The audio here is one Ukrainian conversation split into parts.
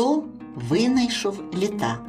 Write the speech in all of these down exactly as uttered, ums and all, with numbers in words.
хто винайшов літак.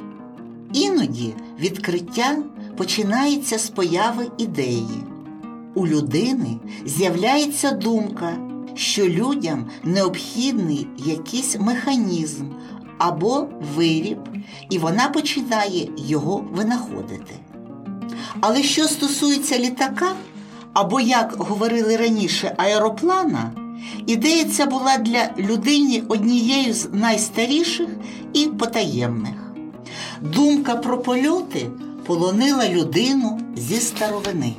Іноді відкриття починається з появи ідеї. У людини з'являється думка, що людям необхідний якийсь механізм або виріб, і вона починає його винаходити. Але що стосується літака, або, як говорили раніше, аероплана, ідея ця була для людини однією з найстаріших і потаємних. Думка про польоти полонила людину зі старовини.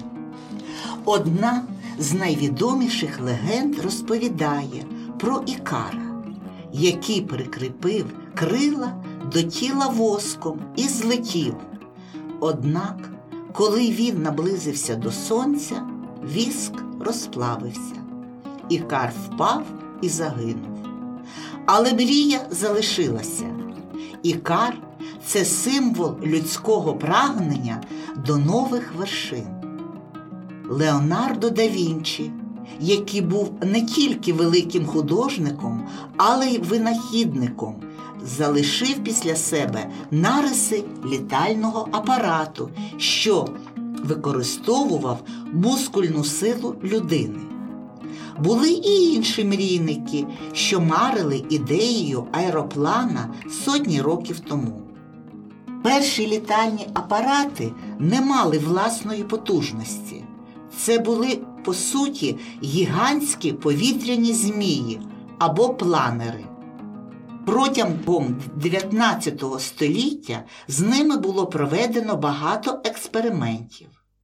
Одна з найвідоміших легенд розповідає про Ікара, який прикріпив крила до тіла воском і злетів. Однак, коли він наблизився до сонця, віск розплавився. Ікар впав і загинув. Але мрія залишилася. Ікар – це символ людського прагнення до нових вершин. Леонардо да Вінчі, який був не тільки великим художником, але й винахідником, залишив після себе нариси літального апарату, що використовував мускульну силу людини. Були і інші мрійники, що марили ідеєю аероплана сотні років тому. Перші літальні апарати не мали власної потужності. Це були, по суті, гігантські повітряні змії або планери. Протягом дев'ятнадцятого століття з ними було проведено багато експериментів.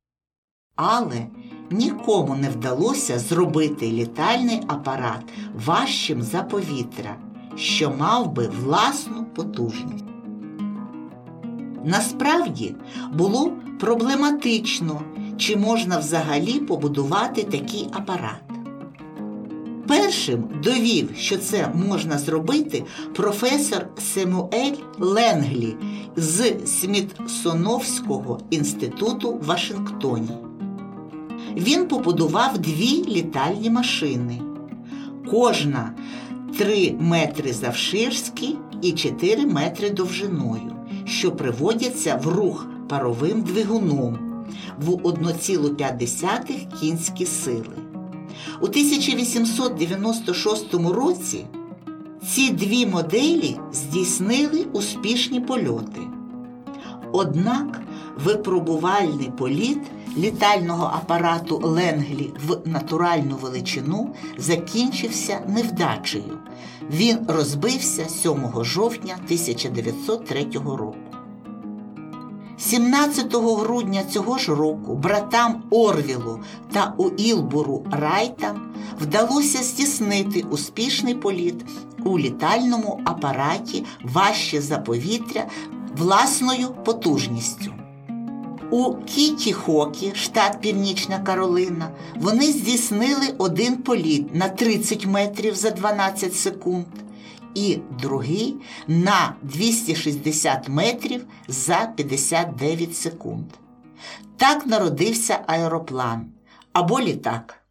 Але нікому не вдалося зробити літальний апарат важчим за повітря, що мав би власну потужність. Насправді, було проблематично, чи можна взагалі побудувати такий апарат. Першим довів, що це можна зробити, професор Семюель Ленглі з Смітсоновського інституту в Вашингтоні. Він побудував дві літальні машини. Кожна три метри завширшки і чотири метри довжиною, що приводяться в рух паровим двигуном в одна ціла п'ять десятих кінські сили. У тисяча вісімсот дев'яносто шостому році ці дві моделі здійснили успішні польоти. Однак випробувальний політ літального апарату Ленглі в натуральну величину закінчився невдачею. Він розбився сьомого жовтня тисяча дев'ятсот третього року. сімнадцятого грудня цього ж року братам Орвілу та Уілбуру Райтам вдалося здійснити успішний політ у літальному апараті важче за повітря власною потужністю. У Кітті-Хокі, штат Північна Каролина, вони здійснили один політ на тридцять метрів за дванадцять секунд і другий на двісті шістдесят метрів за п'ятдесят дев'ять секунд. Так народився аероплан або літак.